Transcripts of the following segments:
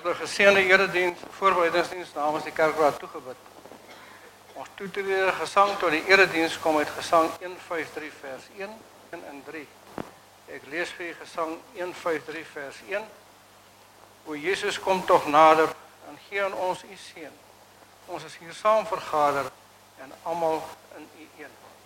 het 'n geseënde erediens, voorbereidingsdiens namens die kerkraad toegebid. Ons toetrede gesang tot die erediens kom uit Gesang 153 vers 1 en 3. Ek lees vir u Gesang 153 vers 1. O Jesus, kom tog nader en gee aan ons u seën. Ons is hier saam vergader en almal in u een.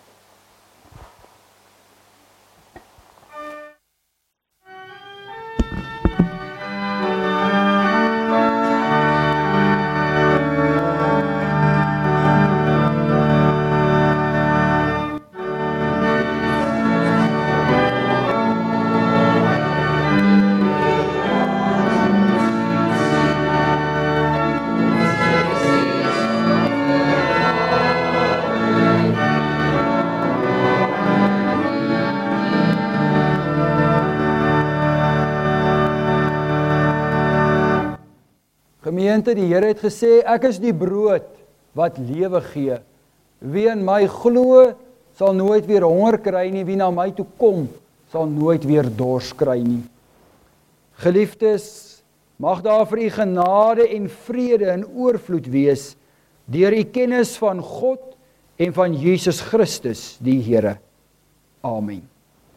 Gemeente, die Here het gesê, ek is die brood wat lewe gee. Wie in my glo, sal nooit weer honger kry nie, wie na my toe kom, sal nooit weer dors kry nie. Geliefdes, mag daar vir u genade en vrede in oorvloed wees, deur u kennis van God en van Jesus Christus, die Here. Amen.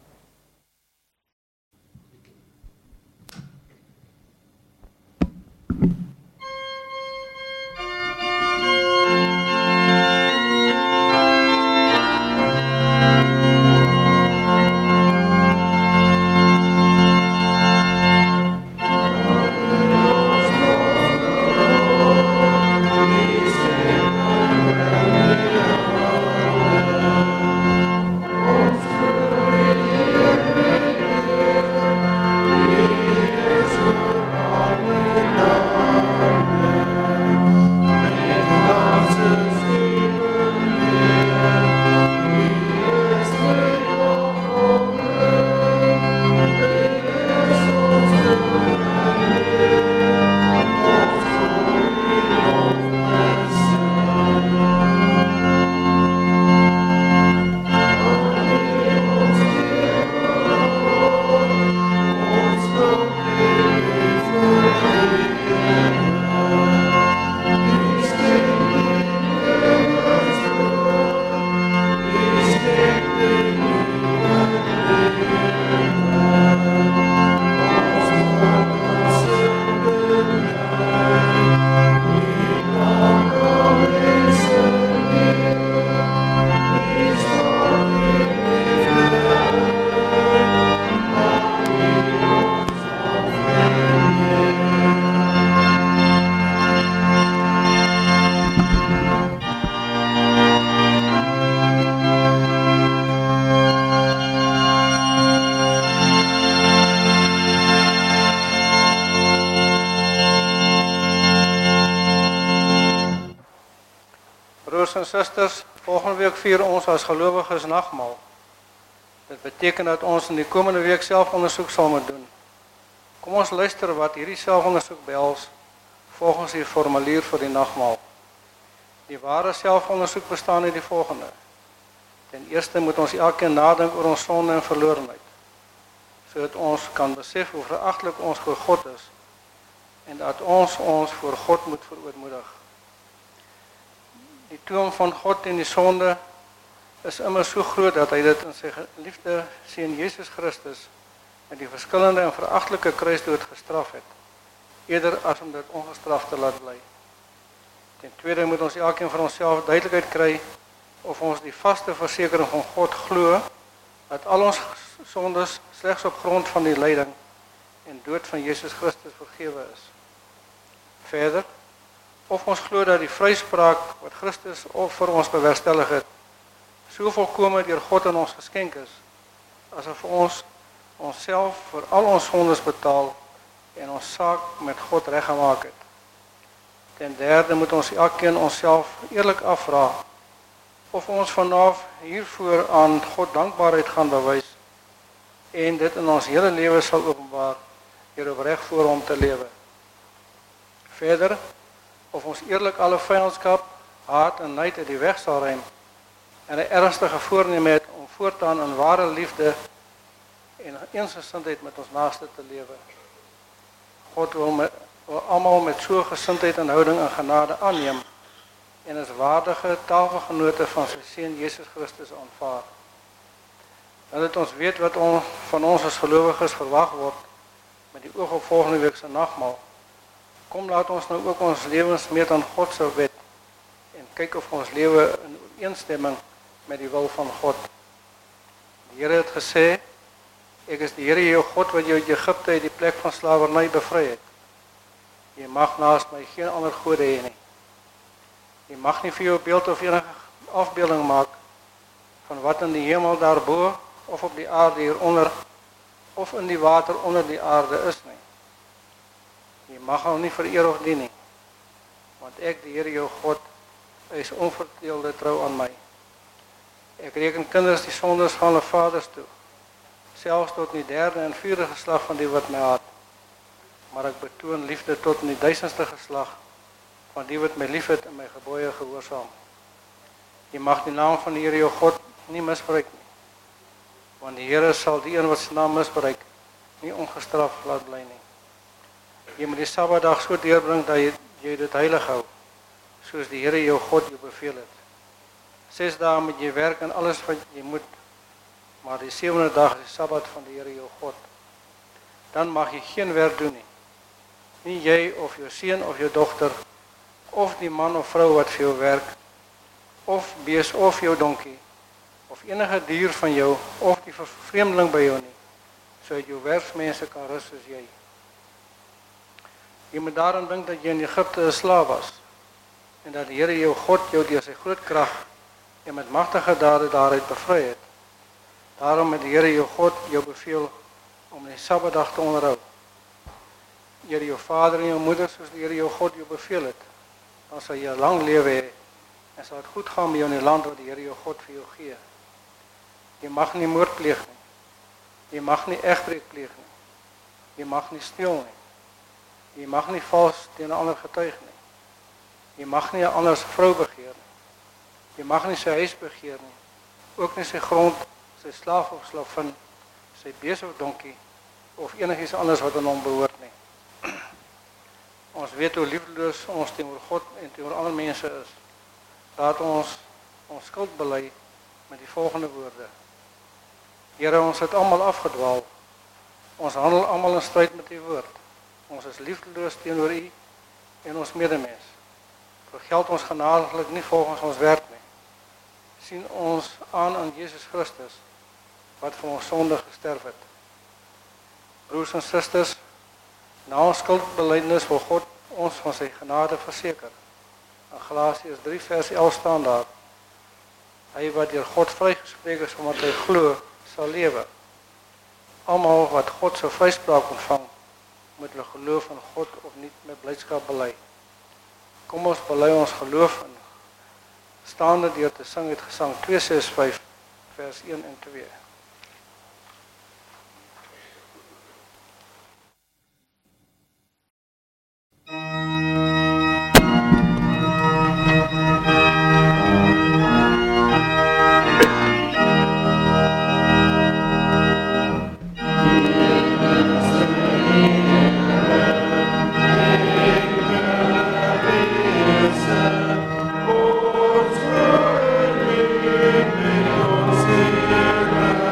Broers en susters, volgende week vier ons as gelowiges nagmaal. Dit beteken dat ons in die komende week selfondersoek sal moet doen. Kom ons luister wat hierdie selfondersoek behels volgens die formulier vir die nagmaal. Die ware selfondersoek bestaan uit die volgende. Ten eerste moet ons elkeen nadink oor ons sonde en verlorenheid, sodat ons kan besef hoe veragtelik ons voor God is en dat ons voor God moet verootmoedig. Die toom van God en die sonde is immer so groot dat hy dit in sy geliefde seun Jesus Christus met die verskillende en veragtelike kruisdood gestraf het, eerder as om dit ongestraf te laat bly. Ten tweede moet ons elkeen van onsself duidelikheid kry of ons die vaste versekering van God glo dat al ons sondes slegs op grond van die lyding en dood van Jesus Christus vergewe is. Verder, of ons glo dat die vryspraak wat Christus vir ons bewerkstellig het, so volkome deur God aan ons geskenk is, asof ons onsself vir al ons sondes betaal en ons saak met God reggemaak het. Ten derde moet ons elkeen onsself eerlik afvra of ons vanaf hiervoor aan God dankbaarheid gaan bewys en dit in ons hele lewe sal openbaar deur opreg voor hom te lewe. Verder, of ons eerlik alle vyandskap, haat en nait uit die weg sal ruim en 'n ernstige voorneme het om voortaan in ware liefde en eensgesindheid met ons naaste te lewe. God wil wil almal met so gesindheid en houding en genade aanneem en as waardige tafelgenote van sy seun Jesus Christus aanvaar. En dat ons weet wat van ons as gelowiges verwag word met die oog op volgende week se nagmaal. Kom laat ons nou ook ons lewens meet aan God se wet en kyk of ons lewe in ooreenstemming met die wil van God. Die Here het gesê, ek is die Here jou God wat jou uit Egipte uit die plek van slawerny bevry het. Jy mag naast my geen ander gode hê nie. Jy mag nie vir jou beeld of enige afbeelding maak van wat in die hemel daarbo of op die aarde hieronder of in die water onder die aarde is nie. Jy mag hom nie vereer of dien nie, want ek, die Here jou God, is onverdeelde trou aan my. Ek reken kinders die sondes van hulle vaders toe, selfs tot in die 3de en 4de geslag van die wat my haat. Maar ek betoon liefde tot in die 1000ste geslag van die wat my liefhet en my gebooie gehoorsaam. Jy mag die naam van die Here jou God nie misbruik nie, want die Here sal die een wat sy naam misbruik nie ongestraf laat bly nie. Jy moet die Sabbatdag so deurbring dat jy dit heilig hou, soos die Here jou God jou beveel het. 6 dae moet jy werk en alles wat jy moet, maar die 7de dag is die Sabbat van die Here jou God. Dan mag jy geen werk doen nie. Nie jy of jou seun of jou dogter, of die man of vrou wat vir jou werk, of bees of jou donkie, of enige dier van jou, of die vreemdeling by jou nie, sodat jou werksmense kan rus soos jy. Jy moet daaraan dink dat jy in Egipte 'n slaaf was, en dat die Here jou God jou deur sy groot krag en met magtige dade daaruit bevry het. Daarom het die Here jou God jou beveel om die Sabbatdag te onderhou. Eer jou vader en jou moeder soos die Here jou God jou beveel het. Dan sal jy 'n lang lewe hê en sal dit goed gaan met jou in die land wat die Here jou God vir jou gee. Jy mag nie moord pleeg nie. Jy mag nie egbreek pleeg nie. Jy mag nie steel nie. Jy mag nie vals teen 'n ander getuig nie. Jy mag nie 'n ander se vrou begeer nie. Jy mag nie sy huis begeer nie. Ook nie sy grond, sy slaaf of slavin, sy bees of donkie of enigiets anders wat aan hom behoort nie. Ons weet hoe liefdeloos ons teenoor God en teenoor ander mense is. Laat ons skuld bely met die volgende woorde. Here, ons het almal afgedwaal. Ons handel almal in stryd met u woord. Ons is liefdeloos teenoor u en ons medemens. Vergeld ons genadiglik nie volgens ons werk nie. Sien ons aan Jesus Christus, wat vir ons sonde gesterf het. Broers en susters, na ons skuldbelydenis wil God ons van sy genade verseker. In Galasiërs 3 vers 11 staan daar: Hy wat deur God vrygespreek is omdat hy glo, sal lewe. Almal wat God se vryspraak ontvang, moet hulle geloof in God opnuut met blydskap bely. Kom ons bely ons geloof in staande deur te sing uit Gesang 265 vers 1 en 2. Oh,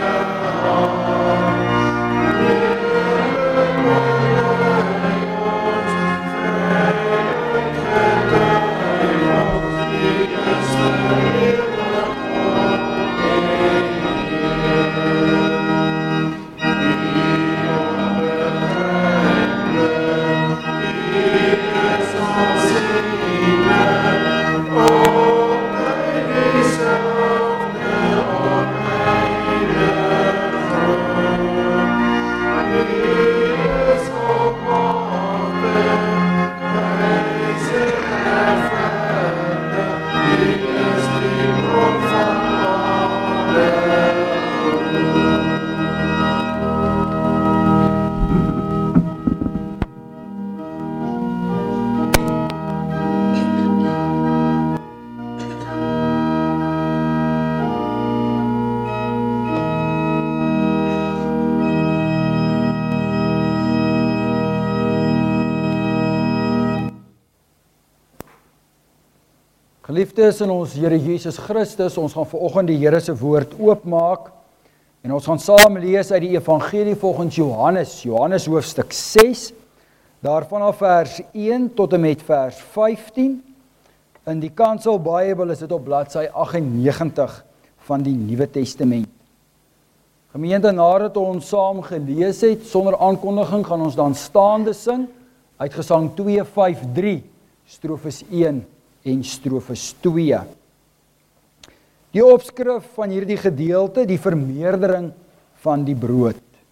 Geliefdes in ons Here Jesus Christus, ons gaan vanoggend die Here se woord oopmaak en ons gaan saam lees uit die evangelie volgens Johannes, Johannes hoofstuk 6, daarvan af vers 1 tot en met vers 15. In die Kansel Bybel is dit op bladsy 98 van die Nuwe Testament. Gemeente, nadat ons saam gelees het, sonder aankondiging gaan ons dan staande sing uit Gesang 253, strofes 1 en strofes 2. Die opskrif van hierdie gedeelte, die vermeerdering van die brood.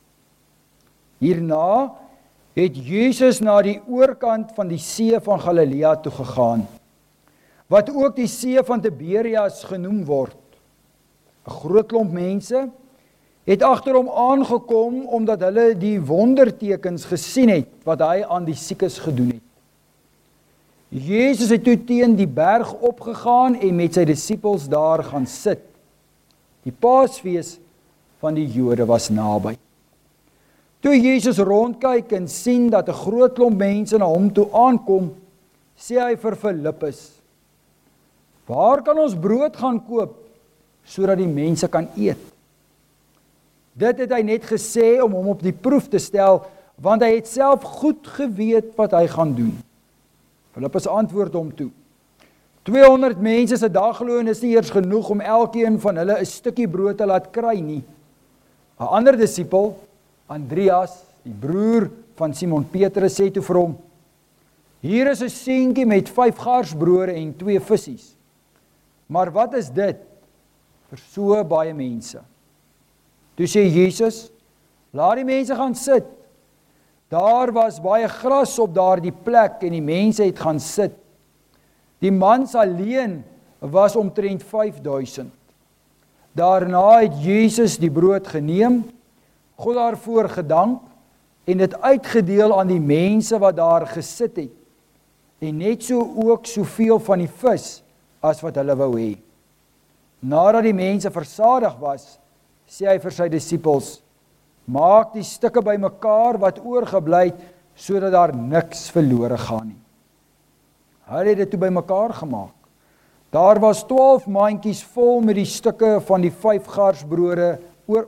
Hierna het Jesus na die oorkant van die see van Galilea toe gegaan, wat ook die see van Tiberias genoem word. 'n Groot klomp mense het agter hom aangekom omdat hulle die wondertekens gesien het wat hy aan die siekes gedoen het. Jesus het toe teen die berg opgegaan en met sy disippels daar gaan sit. Die Paasfees van die Jode was naby. Toe Jesus rondkyk en sien dat 'n groot klomp mense na hom toe aankom, sê hy vir Filippus: "Waar kan ons brood gaan koop sodat die mense kan eet?" Dit het hy net gesê om hom op die proef te stel, want hy het self goed geweet wat hy gaan doen. Filippus antwoord hom toe: 200 mense se dagloon is nie eers genoeg om elkeen van hulle 'n stukkie brood te laat kry nie. 'n Ander disipel, Andreas, die broer van Simon Petrus, sê toe vir hom: "Hier is 'n seentjie met 5 garsbrode en 2 visse. Maar wat is dit vir so baie mense?" Toe sê Jesus: "Laat die mense gaan sit." Daar was baie gras op daardie plek en die mense het gaan sit. Die mans alleen was omtrent 5000. Daarna het Jesus die brood geneem, God daarvoor gedank en dit uitgedeel aan die mense wat daar gesit het. En net so ook soveel van die vis as wat hulle wou hê. Nadat die mense versadig was, sê hy vir sy disippels: "Maak die stukke bymekaar wat oorgebly het, sodat daar niks verlore gaan nie." Hulle het dit toe bymekaar gemaak. Daar was 12 mandjies vol met die stukke van die 5 garsbrode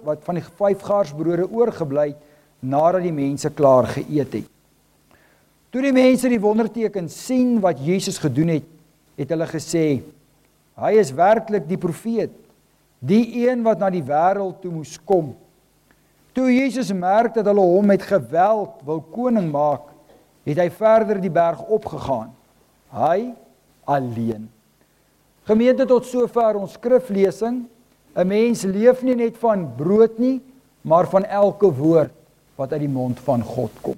oorgebly het, nadat die mense klaar geëet het. Toe die mense die wonderteken sien wat Jesus gedoen het, het hulle gesê: "Hy is werklik die profeet, die een wat na die wêreld toe moes kom." Toe Jesus merk dat hulle hom met geweld wil koning maak, het hy verder die berg opgegaan. Hy alleen. Gemeente, tot sover ons skriflesing. 'n Mens leef nie net van brood nie, maar van elke woord wat uit die mond van God kom.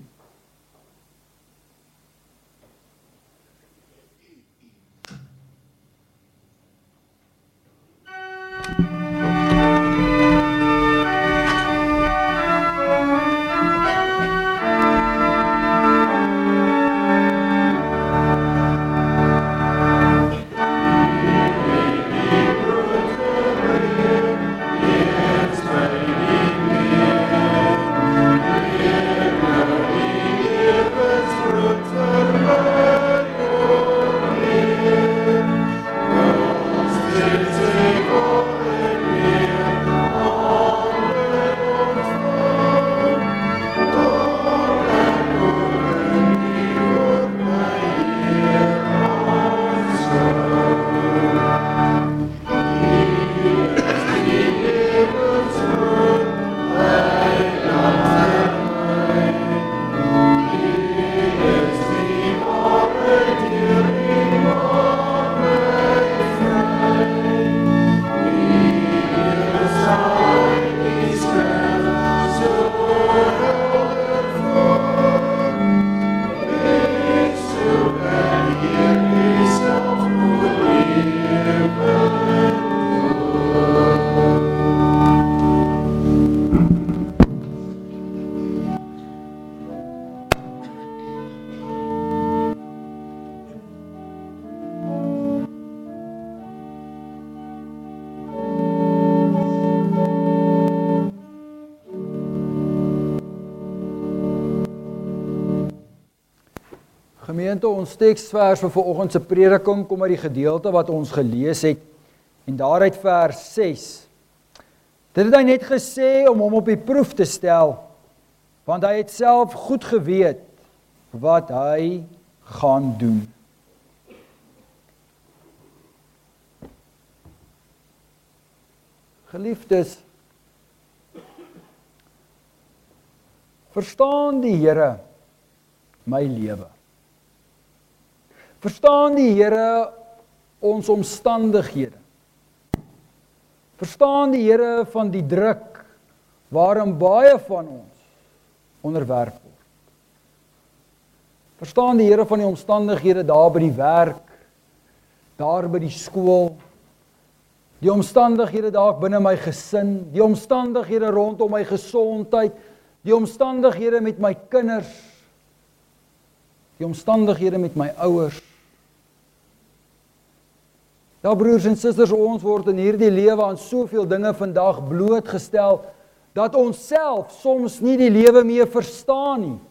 Gemeente, ons teksvers vir vanoggend se prediking kom uit die gedeelte wat ons gelees het, en daaruit vers 6. Dit het hy net gesê om hom op die proef te stel, want hy het self goed geweet wat hy gaan doen. Geliefdes, verstaan die Here my lewe? Verstaan die Here ons omstandighede? Verstaan die Here van die druk waarin baie van ons onderwerp word? Verstaan die Here van die omstandighede daar by die werk, daar by die skool, die omstandighede daar binne my gesin, die omstandighede rondom my gesondheid, die omstandighede met my kinders, die omstandighede met my ouers. Ja, broers en susters, ons word in hierdie lewe aan soveel dinge vandag blootgestel, dat ons self soms nie die lewe meer verstaan nie.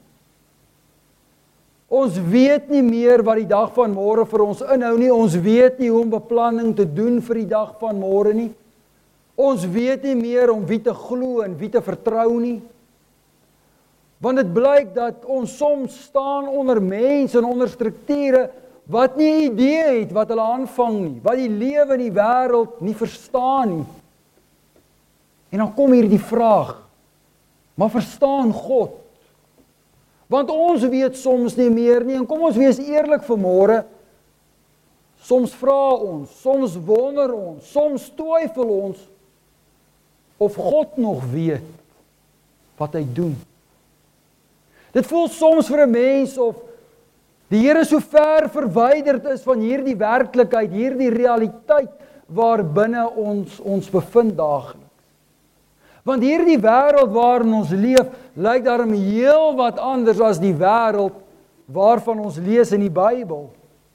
Ons weet nie meer wat die dag van môre vir ons inhou nie, ons weet nie hoe om beplanning te doen vir die dag van môre nie, ons weet nie meer om wie te glo en wie te vertrou nie, want dit blyk dat ons soms staan onder mense en onder strukture, wat nie idee het wat hulle aanvang nie, wat die lewe in die wêreld nie verstaan nie. En dan kom hier die vraag, maar verstaan God? Want ons weet soms nie meer nie, en kom ons wees eerlik vanmôre, soms vra ons, soms wonder ons, soms twyfel ons, of God nog weet wat hy doen. Dit voel soms vir 'n mens of die Here so ver verwyderd is van hierdie werklikheid, hierdie realiteit waarbinne ons bevind daagliks. Want hierdie wêreld waarin ons leef, lyk daarom heel wat anders as die wêreld waarvan ons lees in die Bybel.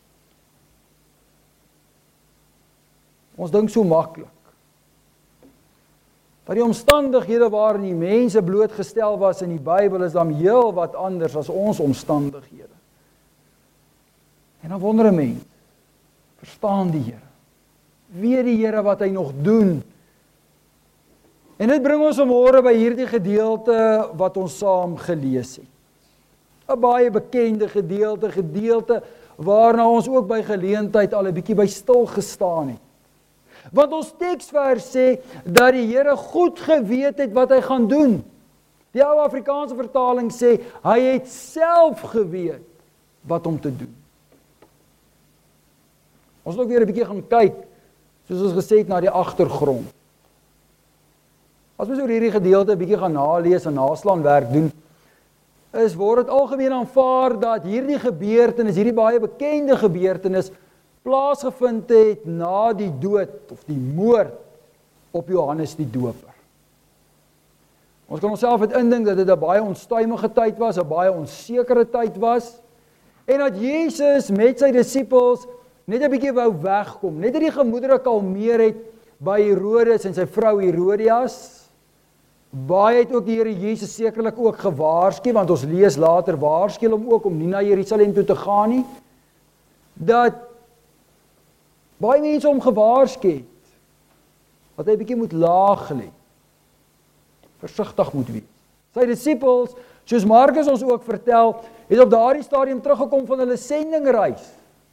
Ons dink so maklik dat die omstandighede waarin die mense blootgestel was in die Bybel is dan heel wat anders as ons omstandighede. En dan wonder 'n mens, verstaan die Here? Weet die Here wat hy nog doen? En dit bring ons vanmôre by hierdie gedeelte wat ons saam gelees het. 'n Baie bekende gedeelte waarna ons ook by geleentheid al 'n bietjie by stil gestaan het. Want ons teksvers sê dat die Here goed geweet het wat hy gaan doen. Die ou Afrikaanse vertaling sê hy het self geweet wat om te doen. Ons wil ook weer 'n bietjie gaan kyk, soos ons gesê het, na die agtergrond. As ons oor hierdie gedeelte 'n bietjie gaan nalees en naslaanwerk doen, word dit algemeen aanvaar dat hierdie gebeurtenis, hierdie baie bekende gebeurtenis, plaasgevind het na die dood of die moord op Johannes die Doper. Ons kan onsself dit indink dat dit 'n baie onstuimige tyd was, 'n baie onsekere tyd was, en dat Jesus met sy disippels net 'n bietjie wou wegkom, net die gemoedere kalmeer het by Herodes en sy vrou Herodias. Baie het ook die Here Jesus sekerlik ook gewaarsku, want ons lees later waarsku hom ook om nie na Jerusalem toe te gaan nie, dat baie mense hom gewaarsku het, dat hy bietjie moet laag lê, versigtig moet wees. Sy disippels, soos Markus ons ook vertel, het op daardie stadium teruggekom van hulle sendingreis.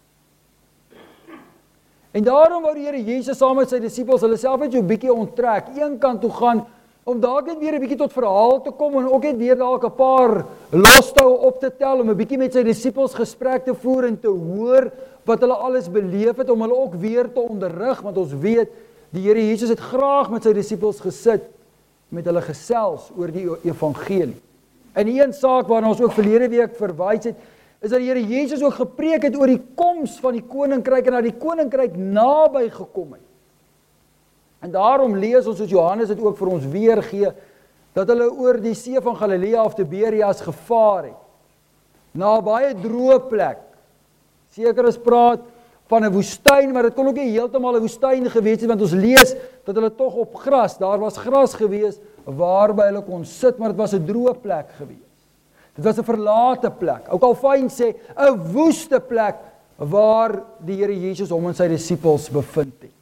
En daarom wou die Here Jesus saam met sy disippels hulle self net so 'n bietjie onttrek, een kant toe gaan, om dalk net weer 'n bietjie tot verhaal te kom, en ook net weer dalk 'n paar lostou op te tel, om 'n bietjie met sy disippels gesprek te voer en te hoor wat hulle alles beleef het, om hulle ook weer te onderrig, want ons weet, die Here Jesus het graag met sy disippels gesit, met hulle gesels oor die evangelie. En die een saak waarna ons ook verlede week verwys het, is dat die Here Jesus ook gepreek het oor die koms van die koninkryk, en dat die koninkryk naby gekom het. En daarom lees ons, soos Johannes het ook vir ons weergee, dat hulle oor die see van Galilea of Tiberias gevaar het, na 'n baie droë plek. Seker is praat van 'n woestyn, maar dit kon ook nie heeltemal 'n woestyn gewees het, want ons lees dat hulle tog op gras, daar was gras gewees waarby hulle kon sit, maar dit was 'n droë plek gewees. Dit was 'n verlate plek. Ou Calvin sê 'n woeste plek waar die Here Jesus hom en sy disippels bevind het.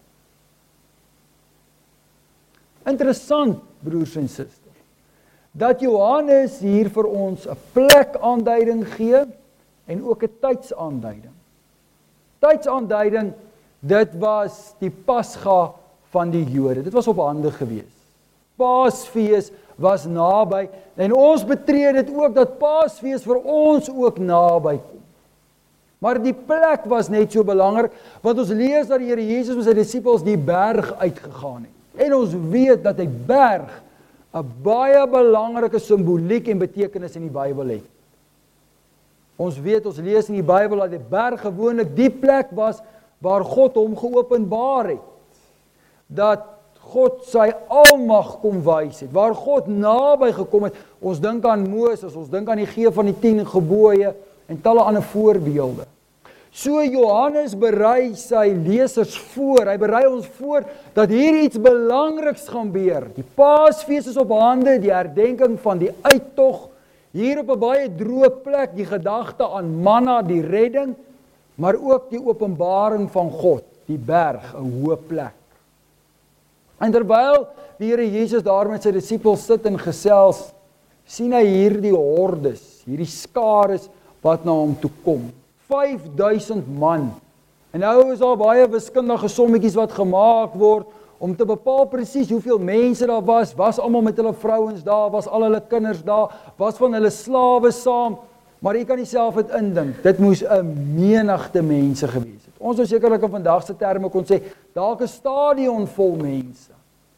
Interessant, broers en susters, dat Johannes hier vir ons 'n plekaanduiding gee en ook 'n tydsaanduiding. Tydsaanduiding, dit was die Pasga van die Jode. Dit was op hande gewees. Paasfees was naby en ons betree dit ook dat Paasfees vir ons ook naby kom. Maar die plek was net so belangrik, want ons lees dat die Here Jesus met sy disippels die berg uitgegaan het. En ons weet dat die berg 'n baie belangrike simboliek en betekenis in die Bybel het. Ons weet, ons lees in die Bybel dat die berg gewoonlik die plek was waar God hom geopenbaar het. Dat God sy almag kom wys het, waar God naby gekom het. Ons dink aan Moses, ons dink aan die gee van die 10 gebooie en talle ander voorbeelde. So Johannes berei sy lesers voor, hy berei ons voor dat hier iets belangriks gaan gebeur. Die Paasfees is op hande, die herdenking van die uittog, hier op 'n baie droë plek, die gedagte aan manna, die redding, maar ook die openbaring van God, die berg, 'n hoë plek. En terwyl die Here Jesus daar met sy disippels sit en gesels, sien hy hierdie hordes, hierdie skares wat na hom toe kom. 5000 man. En nou is daar baie wiskundige sommetjies wat gemaak word om te bepaal presies hoeveel mense daar was almal met hulle vrouens daar, was al hulle kinders daar, was van hulle slawe saam, maar jy kan nie self dit indink, dit moes 'n menigte mense gewees het. Ons sou sekerlik in vandag se terme kon sê, dalk 'n stadion vol mense.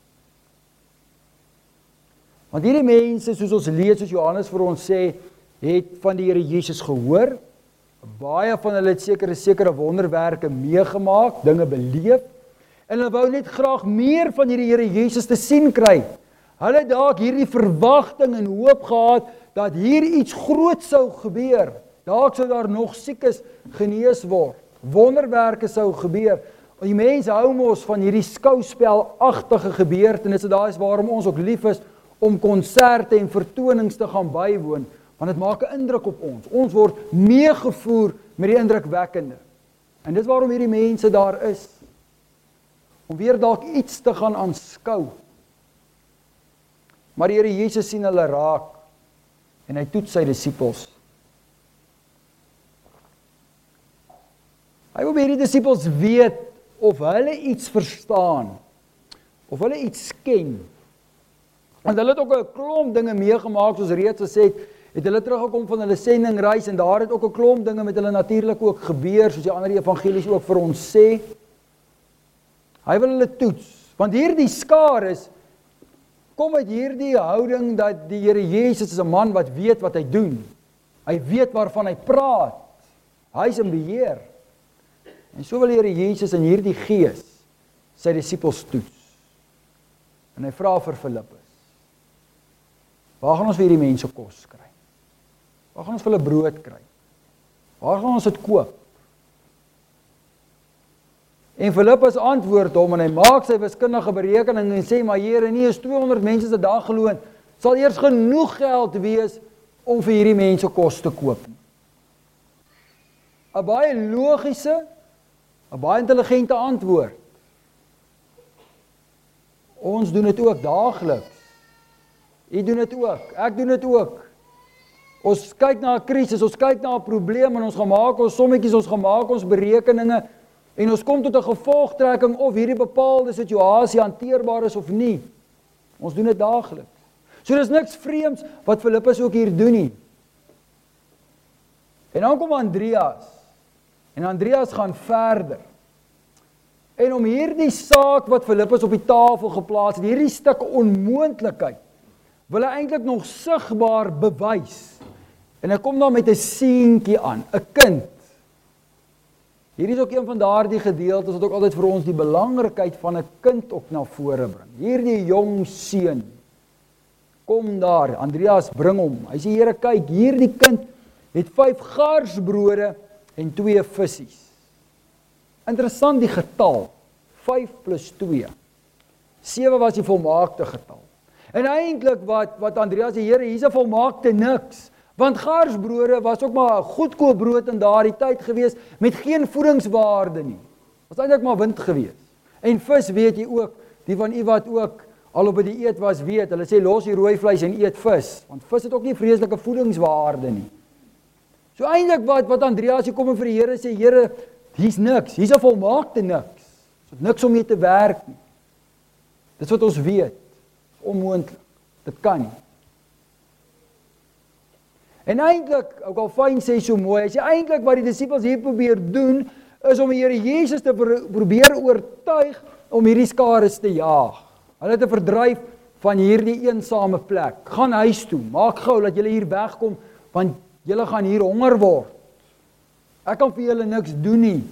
Want hierdie mense, soos ons lees, soos Johannes vir ons sê, het van die Here Jesus gehoor. Baie van hulle het sekere wonderwerke meegemaak, dinge beleef, en hulle wou net graag meer van hierdie Here Jesus te sien kry. Hulle het dalk hierdie verwagting en hoop gehad, dat hier iets groot sou gebeur. Dalk sou daar nog siekes genees word. Wonderwerke sou gebeur. Die mense hou mos van hierdie skouspelagtige gebeurtenisse, daar is waarom ons ook lief is, om konserte en vertonings te gaan bywoon, want dit maak 'n indruk op ons. Ons word meegevoer met die indrukwekkende. En dis waarom hierdie mense daar is, om weer dalk iets te gaan aanskou. Maar die Here Jesus sien hulle raak, en hy toets sy disippels. Hy wil by hierdie disippels weet, of hulle iets verstaan, of hulle iets ken. Want hulle het ook 'n klomp dinge meegemaak, soos reeds gesê het hulle teruggekom van hulle sendingreis, en daar het ook 'n klomp dinge met hulle natuurlik ook gebeur, soos die ander evangelies ook vir ons sê. Hy wil hulle toets, want hierdie skares kom uit hierdie houding dat die Here Jesus is 'n man wat weet wat hy doen. Hy weet waarvan hy praat. Hy is in beheer. En so wil die Here Jesus in hierdie gees sy disippels toets. En hy vra vir Filippus: waar gaan ons vir hierdie mense kos kry? Waar gaan ons vir hulle brood kry? Waar gaan ons dit koop? En Filippus antwoord hom en hy maak sy wiskundige berekening en sê: maar Here, nie is 200 mense se dagloon, sal eers genoeg geld wees om vir hierdie mense kos te koop. 'n baie logiese, 'n baie intelligente antwoord. Ons doen dit ook daagliks. U doen dit ook, ek doen dit ook. Ons kyk na 'n krisis, ons kyk na 'n probleem en ons gaan maak ons sommetjies, ons gaan maak ons berekeninge en ons kom tot 'n gevolgtrekking of hierdie bepaalde situasie hanteerbaar is of nie. Ons doen dit daagliks. So dis niks vreemds wat Filippus ook hier doen nie. En dan kom Andreas. En Andreas gaan verder. En om hierdie saak wat Filippus op die tafel geplaas het, hierdie stuk onmoontlikheid, wil hy eintlik nog sigbaar bewys. En hy kom dan met 'n seentjie aan, 'n kind. Hierdie is ook een van daardie gedeeltes wat ook altyd vir ons die belangrikheid van 'n kind ook na vore bring. Hierdie jong seun kom daar, Andreas bring hom. Hy sê: Here, kyk, hierdie kind het 5 garsbrode en 2 vissies. Interessant die getal, 5 plus 2. 7 was die volmaakte getal. En eintlik wat Andreas sê: Here, hier's 'n volmaakte niks. Want garsbrode was ook maar 'n goedkoop brood in daardie tyd gewees met geen voedingswaarde nie. Was eintlik maar wind gewees. En vis weet jy ook, die van u wat ook al op 'n dieet was weet, hulle sê los die rooi vleis en eet vis, want vis het ook nie vreeslike voedingswaarde nie. So eintlik wat Andreas hier kom en vir die Here sê, Here, hier's niks, hier's 'n volmaakte niks. Daar's niks om mee te werk nie. Dis wat ons weet. Onmoontlik. Dit kan nie. En eintlik, ook al fyn sê so mooi, as jy eintlik wat die disippels hier probeer doen, is om die Here Jesus te probeer oortuig om hierdie skares te jaag. Hulle te verdryf van hierdie eensame plek. Gaan huis toe, maak gou dat julle hier wegkom, want julle gaan hier honger word. Ek kan vir julle niks doen nie.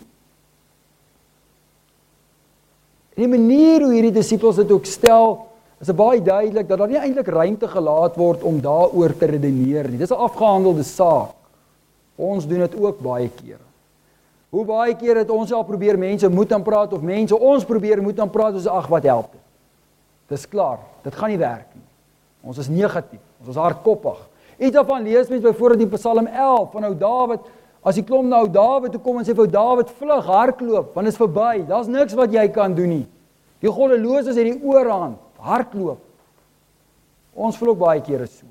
En die manier hoe hierdie disippels dit ook stel, is baie duidelik dat daar nie eintlik ruimte gelaat word om daaroor te redeneer nie. Dis 'n afgehandelde saak. Ons doen dit ook baie kere. Hoe baie keer het ons al probeer mense moed aan praat, of mense ons probeer moed aan praat, ons sê, ag, wat help dit? Dis klaar, dit gaan nie werk nie. Ons is negatief, ons is hardkoppig. Iets daarvan lees mens byvoorbeeld in Psalm 11, van ou Dawid, as die klomp nou Dawid toe kom en sê vir Dawid, vlug, hardloop, want dit is verby, daar's niks wat jy kan doen nie. Die goddeloses het die oorhand, hardloop. Ons voel ook baie kere so.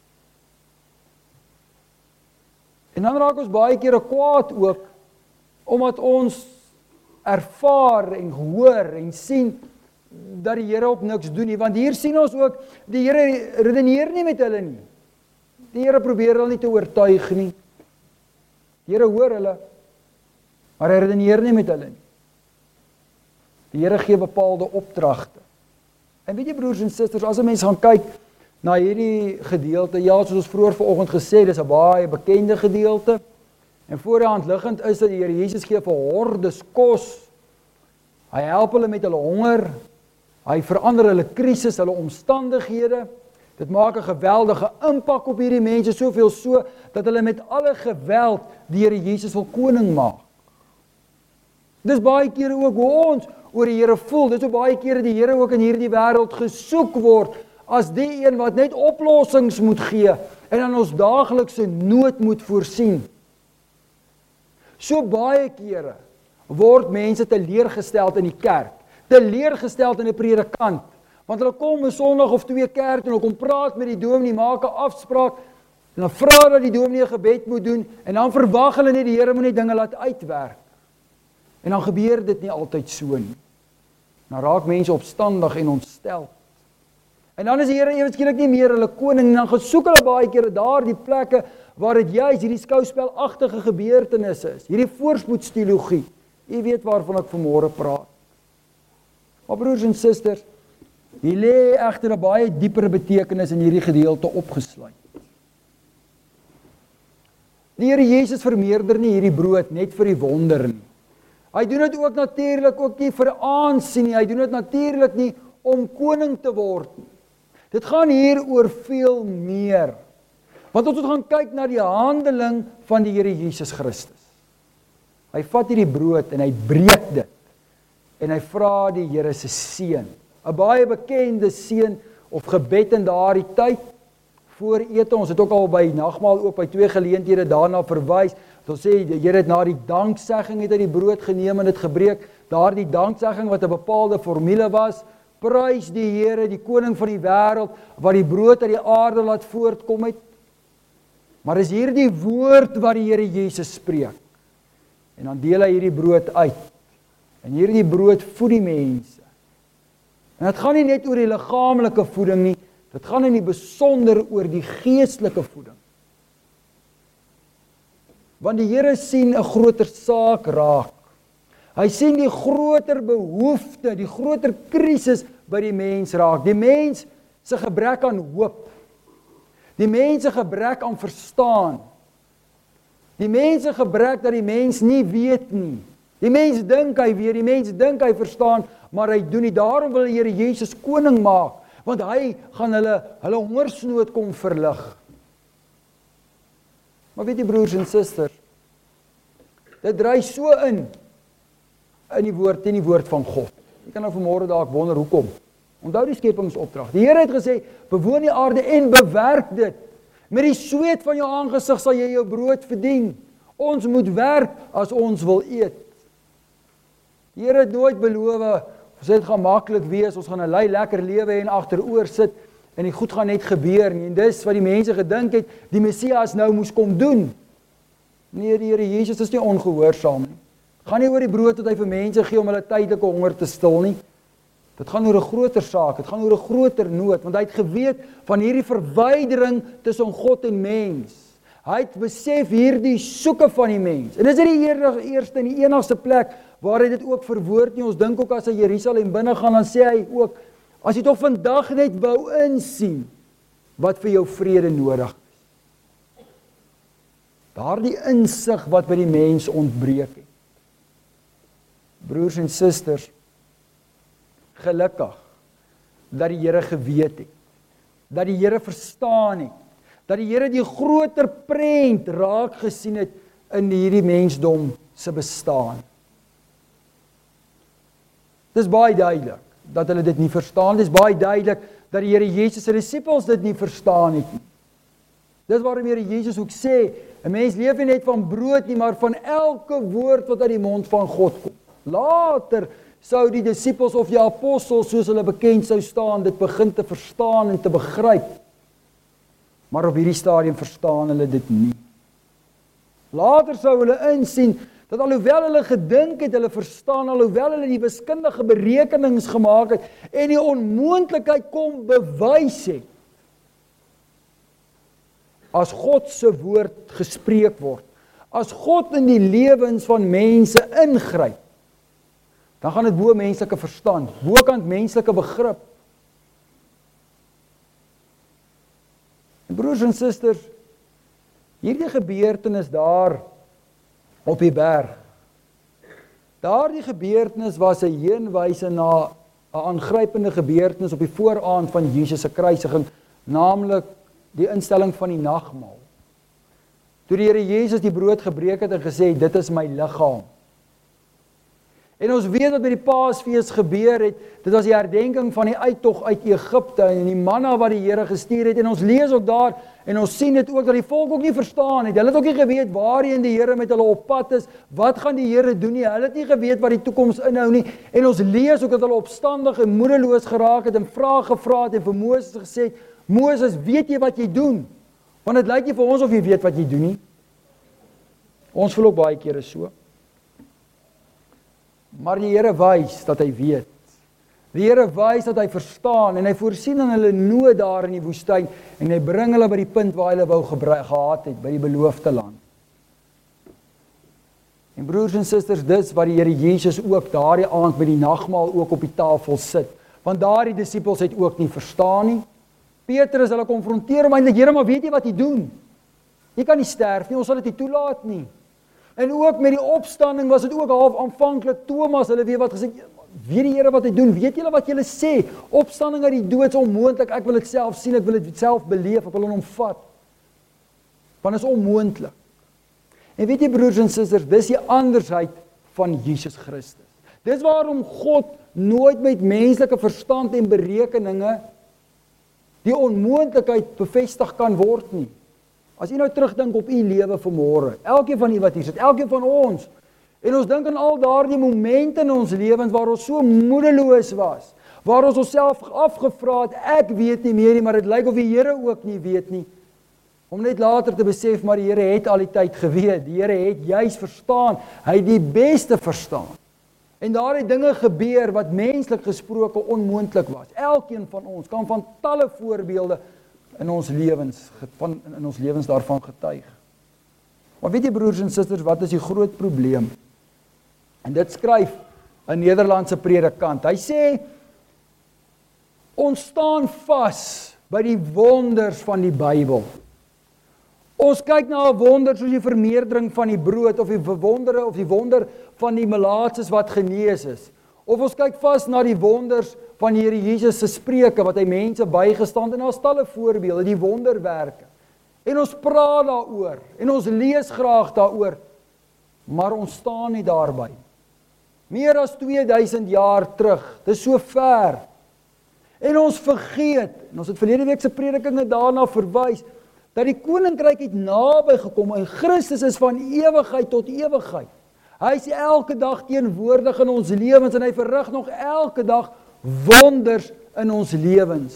En dan raak ons baie kere kwaad ook, omdat ons ervaar en hoor en sien, dat die Here op niks doen nie, want hier sien ons ook, die Here redeneer nie met hulle nie. Die Here probeer hulle nie te oortuig nie. Die Here hoor hulle, maar hy redeneer nie met hulle nie. Die Here gee bepaalde opdragte. En weet jy broers en susters, as 'n mens gaan kyk na hierdie gedeelte, ja, soos ons vroeër vanoggend gesê, dis 'n baie bekende gedeelte, en voor die hand liggend is dat die Here Jesus gee vir hordes kos, hy help hulle met hulle honger, hy verander hulle krisis, hulle omstandighede, dit maak 'n geweldige impak op hierdie mense, soveel so, dat hulle met alle geweld die Here Jesus wil koning maak. Dis baie kere ook hoe ons oor die Here voel, dis hoe baie kere die Here ook in hierdie wêreld gesoek word, as die een wat net oplossings moet gee, en aan ons daaglikse nood moet voorsien. So baie kere word mense teleurgesteld in die kerk, teleurgesteld in 'n predikant, want hulle kom 'n Sondag of 2 kerk en hulle kom praat met die dominee, maak 'n afspraak, en dan vra dat die dominee 'n gebed moet doen, en dan verwag hulle net die Here moet net dinge laat uitwerk. En dan gebeur dit nie altyd so nie. Dan raak mense opstandig en ontstel. En dan is die Here ewe skielik nie meer hulle koning, en dan gaan soek hulle baie kere daardie plekke waar dit juis hierdie skouspelagtige gebeurtenisse is, hierdie voorspoedsteologie. Jy weet waarvan ek vanmôre praat. Maar broers en susters, hier lê egter 'n baie dieper betekenis in hierdie gedeelte opgesluit. Die Here Jesus vermeerder nie hierdie brood net vir die wonder nie. Hy doen dit ook natuurlik ook nie vir aansien nie, hy doen dit natuurlik nie om koning te word nie. Dit gaan hier oor veel meer. Want ons moet gaan kyk na die handeling van die Here Jesus Christus. Hy vat hierdie brood en hy breek dit. En hy vra die Here se seën. 'n Baie bekende seën of gebed in daardie tyd. Voor ete, ons het ook al by nagmaal ook by 2 geleenthede daarna verwys. Ons sê die Here het na die danksegging het hy die brood geneem en dit gebreek. Daardie danksegging wat 'n bepaalde formule was. Prys die Here, die koning van die wêreld, wat die brood uit die aarde laat voortkom het. Maar is hierdie woord wat die Here Jesus spreek. En dan deel hy hierdie brood uit. En hierdie brood voed die mense. En dit gaan nie net oor die liggaamlike voeding nie, dit gaan in die besonder oor die geestelike voeding. Want die Here sien 'n groter saak raak. Hy sien die groter behoefte, die groter krisis by die mens raak. Die mens se gebrek aan hoop. Die mens se gebrek aan verstaan. Die mens se gebrek dat die mens nie weet nie. Die mens dink hy weet, die mens dink hy verstaan, maar hy doen nie. Daarom wil die Here Jesus koning maak, want hy gaan hulle hongersnood kom verlig. Maar weet jy broers en susters, dit dry so in die woord van God. Jy kan nou vanmôre dalk wonder hoekom. Onthou die skepingsopdrag. Die Here het gesê, bewoon die aarde en bewerk dit. Met die sweet van jou aangesig sal jy jou brood verdien. Ons moet werk as ons wil eet. Die Here het nooit beloof, ons het gaan maklik wees, ons gaan 'n lekker lewe en agteroor sit, en die goed gaan net gebeur nie. En dis wat die mense gedink het, die Messias nou moes kom doen. Nee, die Here Jesus is nie ongehoorsaam nie. Gaan nie oor die brood wat hy vir mense gee om hulle tydelike honger te stil nie. Dit gaan oor 'n groter saak, dit gaan oor 'n groter nood, want hy het geweet van hierdie verwydering tussen God en mens. Hy het besef hierdie soeke van die mens. En dis die eerste en die enigste plek waar hy dit ook verwoord nie. Ons dink ook as hy Jerusalem binne gaan, dan sê hy ook, as jy toch vandag net wou insien wat vir jou vrede nodig is. Daardie insig wat by die mens ontbreek het. Broers en susters, gelukkig dat die Here geweet het, dat die Here verstaan het, dat die Here die groter prent raak gesien het in hierdie mensdom se bestaan. Dis baie duidelik dat hulle dit nie verstaan. Dis baie duidelik dat die Here Jesus se disippels dit nie verstaan het nie. Dis waarom Here Jesus ook sê, 'n mens leef nie net van brood nie, maar van elke woord wat uit die mond van God kom. Later sou die disippels of die apostels, soos hulle bekend sou staan, dit begin te verstaan en te begryp. Maar op hierdie stadium verstaan hulle dit nie. Later sou hulle insien dat alhoewel hulle gedink het, hulle verstaan, alhoewel hulle die wiskundige berekenings gemaak het en die onmoontlikheid kom bewys het, as God se woord gespreek word, as God in die lewens van mense ingryp, dan gaan dit bo menslike verstand, bokant menslike begrip. En broers en susters, hierdie gebeurtenis daar op die berg, daardie gebeurtenis was 'n heenwyse na 'n aangrypende gebeurtenis op die vooraand van Jesus se kruisiging, naamlik die instelling van die nagmaal. Toe die Here Jesus die brood gebreek het en gesê, dit is my liggaam. En ons weet wat by die Paasfees gebeur het, dit was die herdenking van die uittog uit Egipte en die manna wat die Here gestuur het, en ons lees ook daar, en ons sien dit ook, dat die volk ook nie verstaan het, hulle het ook nie geweet waarheen die Here met hulle op pad is, wat gaan die Here doen nie, hulle het nie geweet wat die toekoms inhou nie, en ons lees ook dat hulle opstandig en moedeloos geraak het, en vrae gevra het, en vir Moses gesê het, Moses, weet jy wat jy doen? Want het lyk nie vir ons of jy weet wat jy doen nie. Ons voel ook baie kere so. Maar die Here wys dat hy weet. Die Here wys dat hy verstaan en hy voorsien in hulle nood daar in die woestyn en hy bring hulle by die punt waar hulle wou gehad het, by die beloofde land. En broers en susters, dis wat die Here Jesus ook daardie aand by die nagmaal ook op die tafel sit. Want daardie disippels het ook nie verstaan nie. Petrus hulle konfronteer hom eintlik, Here, maar weet jy wat jy doen? Jy kan nie sterf nie, ons sal dit nie toelaat nie. En ook met die opstanding was dit ook half aanvanklik Thomas, hulle weet wat gesê, weet die Here wat hy doen, weet julle wat julle sê, opstanding uit die dood is onmoontlik, ek wil dit self sien, ek wil dit self beleef, ek wil hom vat, want is onmoontlik. En weet jy broers en susters, dis die andersheid van Jesus Christus. Dis waarom God nooit met menslike verstand en berekeninge die onmoontlikheid bevestig kan word nie. As jy nou terugdink op u lewe vanmôre, elkeen van u wat hier sit, elkeen van ons, en ons dink aan al daardie momente in ons lewens waar ons so moedeloos was, waar ons onsself afgevra het, ek weet nie meer nie, maar dit lyk of die Here ook nie weet nie, om net later te besef, maar die Here het al die tyd geweet, die Here het juis verstaan, hy het die beste verstaan. En daar het dinge gebeur wat menslik gesproke onmoontlik was. Elkeen van ons kan van talle voorbeelde in ons lewens daarvan getuig. Maar weet jy broers en susters, wat is die groot probleem? En dit skryf 'n Nederlandse predikant. Hy sê, ons staan vas by die wonders van die Bybel. Ons kyk na 'n wonder soos die vermeerdering van die brood, of die wonder van die melaatses wat genees is. Of ons kyk vas na die wonders van die Here Jesus se spreuke, wat hy mense bygestaan het, en daar's talle voorbeelde, die wonderwerke. En ons praat daaroor, en ons lees graag daaroor, maar ons staan nie daarby. Meer as 2000 jaar terug, dit is so ver. En ons vergeet, en ons het verlede week se predikinge daarna verwys, dat die koninkryk het naby gekom en Christus is van ewigheid tot ewigheid. Hy is elke dag teenwoordig in ons lewens en hy verrig nog elke dag wonders in ons lewens.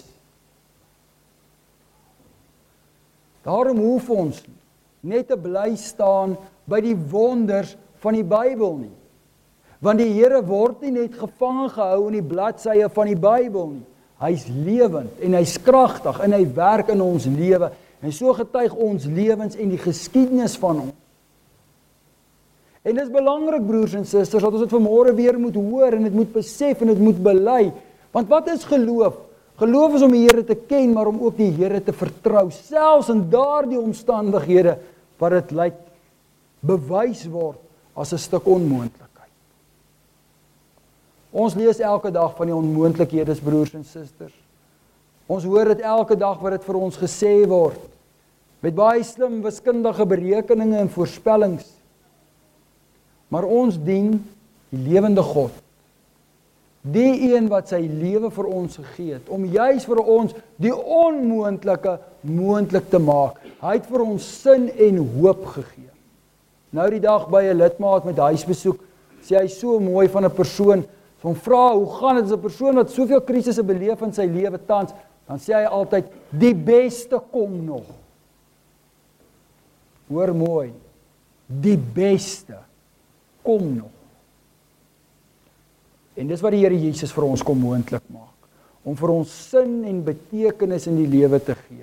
Daarom hoef ons net te bly staan by die wonders van die Bybel nie. Want die Here word nie net gevange gehou in die bladsye van die Bybel nie. Hy is lewend en hy is kragtig en hy werk in ons lewe. En so getuig ons lewens en die geskiedenis van ons. En dit is belangrik, broers en susters, dat ons dit vanmôre weer moet hoor en dit moet besef en dit moet bely. Want wat is geloof? Geloof is om die Here te ken, maar om ook die Here te vertrou, selfs in daardie omstandighede wat dit lyk bewys word as 'n stuk onmoontlikheid. Ons lees elke dag van die onmoontlikhede, broers en susters. Ons hoor dit elke dag wat dit vir ons gesê word, met baie slim wiskundige berekeninge en voorspellings. Maar ons dien die lewende God, die een wat sy lewe vir ons gegee het, om juis vir ons die onmoontlike moontlik te maak. Hy het vir ons sin en hoop gegee. Nou die dag by 'n lidmaat met huisbesoek, sê hy so mooi van 'n persoon, so hom vra, hoe gaan dit as 'n persoon wat soveel krisisse beleef in sy lewe tans, dan sê hy altyd, die beste kom nog. Hoor mooi, die beste kom nog. En dis wat die Here Jesus vir ons kom moontlik maak, om vir ons sin en betekenis in die lewe te gee.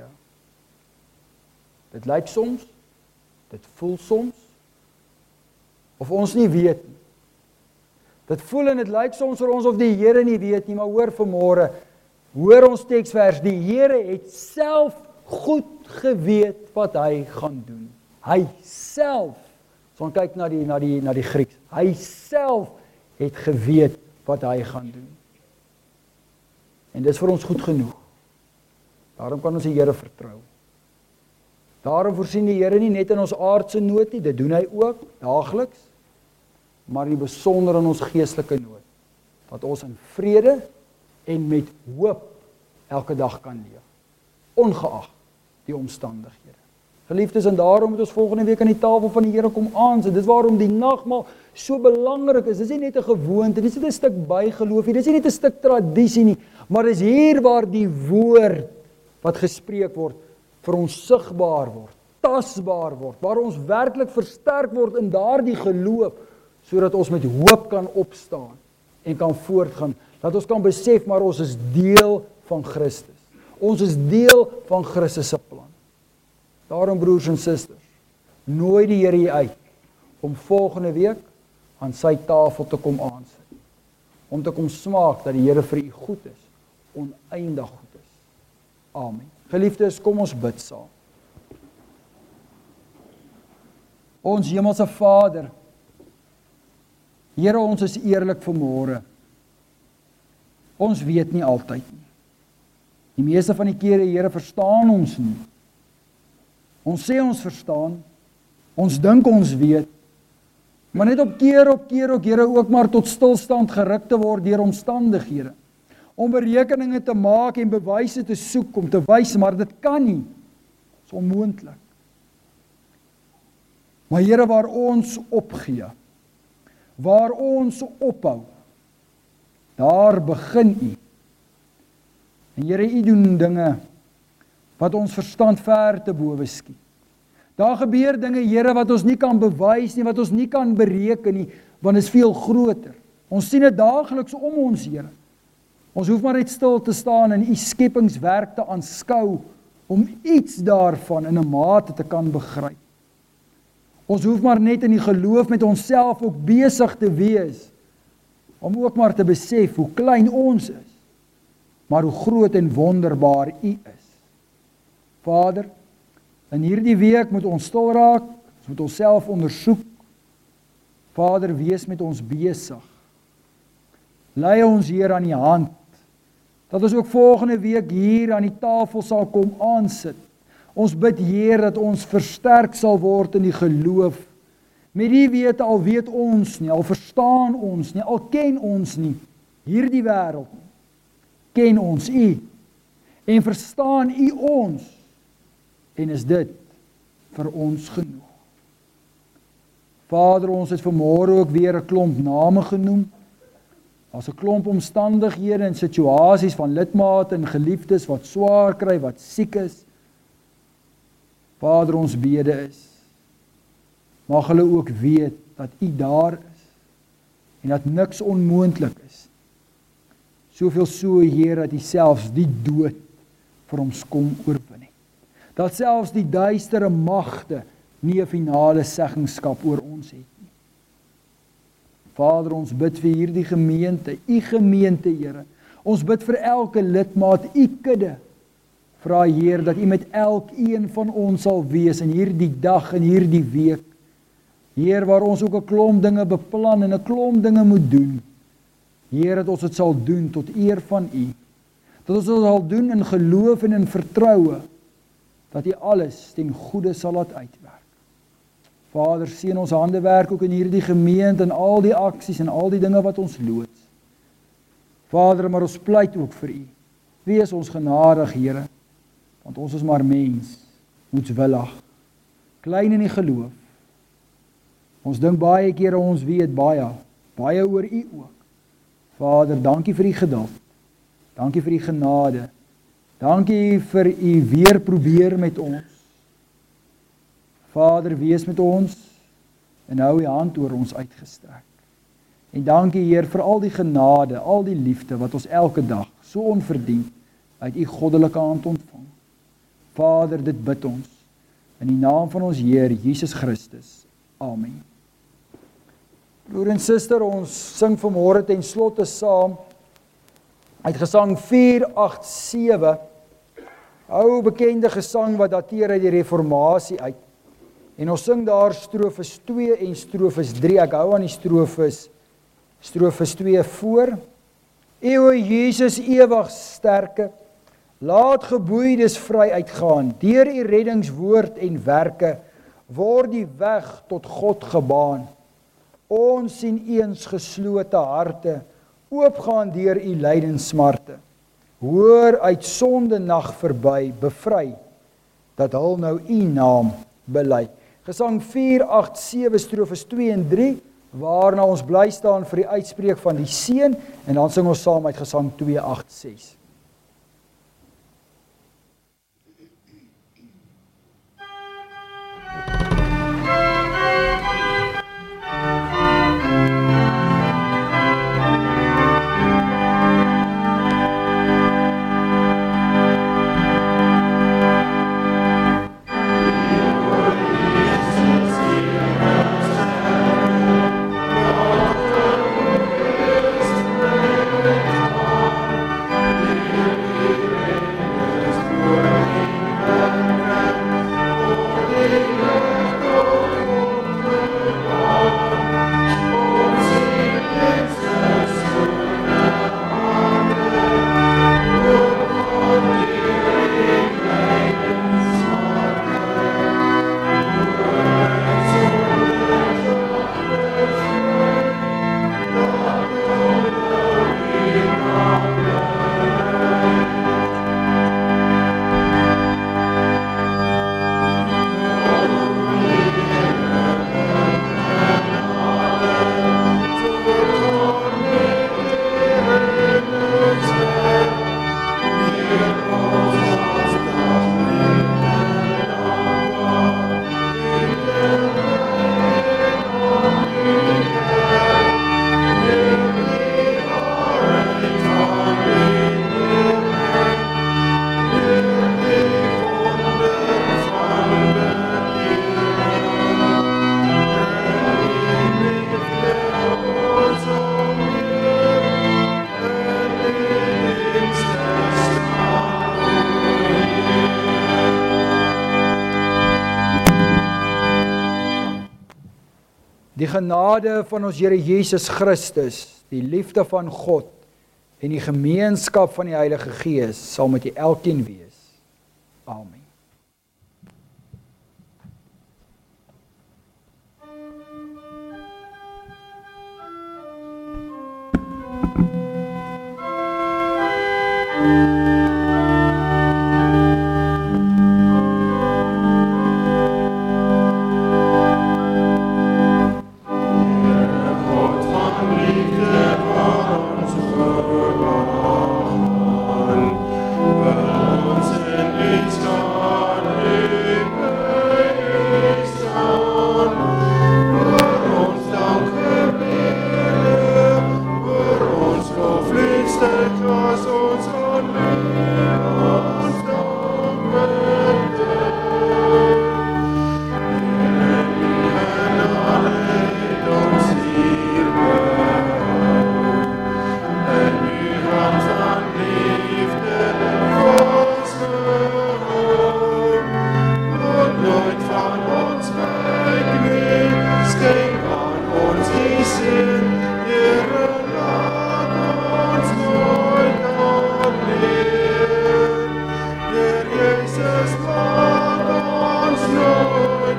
Dit lyk soms, dit voel soms, of ons nie weet nie. Dit voel en dit lyk soms vir ons of die Here nie weet nie, maar hoor vanmôre, hoor ons teksvers, die Here het self goed geweet wat hy gaan doen. Hy self, so ons kyk na die Grieks, hy self het geweet wat hy gaan doen. En dis vir ons goed genoeg. Daarom kan ons die Here vertrou. Daarom voorsien die Here nie net in ons aardse nood nie, dit doen hy ook daagliks, maar in besonder in ons geestelike nood, dat ons in vrede en met hoop elke dag kan leef, ongeag die omstandighede. Geliefdes, en daarom moet ons volgende week aan die tafel van die Here kom aansit. Dis waarom die nagmaal so belangrik is. Dis nie net 'n gewoonte, dis nie 'n stuk bygeloof nie, dis nie net 'n stuk tradisie nie, maar dis hier waar die woord wat gespreek word vir ons sigbaar word, tasbaar word, waar ons werklik versterk word in daardie geloof, sodat ons met hoop kan opstaan en kan voortgaan, dat ons kan besef, maar ons is deel van Christus. Ons is deel van Christus se plan. Daarom, broers en susters, nooi die Here hier uit om volgende week aan sy tafel te kom aansit, om te kom smaak dat die Here vir u goed is, oneindig goed is. Amen. Geliefdes, kom ons bid saam. Ons hemelse Vader, Here, ons is eerlik vanmôre. Ons weet nie altyd nie. Die meeste van die kere, Here, verstaan ons nie. Ons sê ons verstaan, ons dink ons weet, maar net op keer, Here, ook maar tot stilstand geruk te word deur omstandighede, om berekeninge te maak en bewyse te soek, om te wys, maar dit kan nie, dit is onmoontlik. Maar Here, waar ons opgee, waar ons ophou, daar begin u. En Here, u doen dinge wat ons verstand ver te bowe skiet. Daar gebeur dinge, Here, wat ons nie kan bewys nie, wat ons nie kan bereken nie, want dit is veel groter. Ons sien dit daagliks om ons, Here. Ons hoef maar net stil te staan en u skepingswerk te aanskou, om iets daarvan in 'n mate te kan begryp. Ons hoef maar net in die geloof met onsself ook besig te wees, om ook maar te besef hoe klein ons is, maar hoe groot en wonderbaar u is. Vader, in hierdie week moet ons stil raak, ons moet onsself ondersoek. Vader, wees met ons besig. Lei ons hier aan die hand, dat ons ook volgende week hier aan die tafel sal kom aansit. Ons bid, Heer, dat ons versterk sal word in die geloof. Met die wete, al weet ons nie, al verstaan ons nie, al ken ons nie, hierdie wêreld nie, ken ons u, en verstaan u ons, En is dit vir ons genoeg. Vader, ons het vanmôre ook weer 'n klomp name genoem. As 'n klomp omstandighede en situasies van lidmate en geliefdes wat swaar kry, wat siek is. Vader, ons bede is, mag hulle ook weet dat U daar is en dat niks onmoontlik is. Soveel so, Here, dat U selfs die dood vir ons kom oorwin het. Dat selfs die duistere magte nie 'n finale seggenskap oor ons het nie. Vader, ons bid vir hierdie gemeente, U gemeente, Here. Ons bid vir elke lidmaat, U kudde. Vra, Heer, dat U met elkeen van ons sal wees in hierdie dag en hierdie week. Heer, waar ons ook 'n klomp dinge beplan en 'n klomp dinge moet doen. Heer, dat ons dit sal doen tot eer van U. Dat ons dit sal doen in geloof en in vertroue, dat U alles ten goeie sal laat uitwerk. Vader, seën ons handewerk ook in hierdie gemeente en al die aksies en al die dinge wat ons loods. Vader, maar ons pleit ook vir U. Wees ons genadig, Here, want ons is maar mens, moedswillig, klein in die geloof. Ons dink baie kere ons weet baie oor U ook. Vader, dankie vir U geduld. Dankie vir U genade. Dankie vir U weer probeer met ons. Vader, wees met ons en hou U hand oor ons uitgestrek. En dankie, Heer, vir al die genade, al die liefde wat ons elke dag so onverdiend uit U goddelike hand ontvang. Vader, dit bid ons in die naam van ons Heer Jesus Christus. Amen. Broer en suster, ons sing vanmôre ten slotte saam uit Gesang 487, ou bekende gesang wat dateer uit die Reformatie uit. En ons sing daar strofes 2 en strofes 3. Ek hou aan die strofes 2 voor. Eeuwe Jesus ewig sterke, laat geboeides vry uitgaan, deur U reddingswoord en werke, word die weg tot God gebaan. Ons sien eens geslote harte, oopgaan deur U lydenssmarte. Hoor uit sonde nag verby, bevry, dat hul nou U naam bely. Gesang 487 strofes 2 en 3, waarna ons bly staan vir die uitspreek van die seën, en dan sing ons saam uit Gesang 286. Die genade van ons Here Jesus Christus, die liefde van God en die gemeenskap van die Heilige Gees sal met julle elkeen wees. Amen.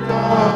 God.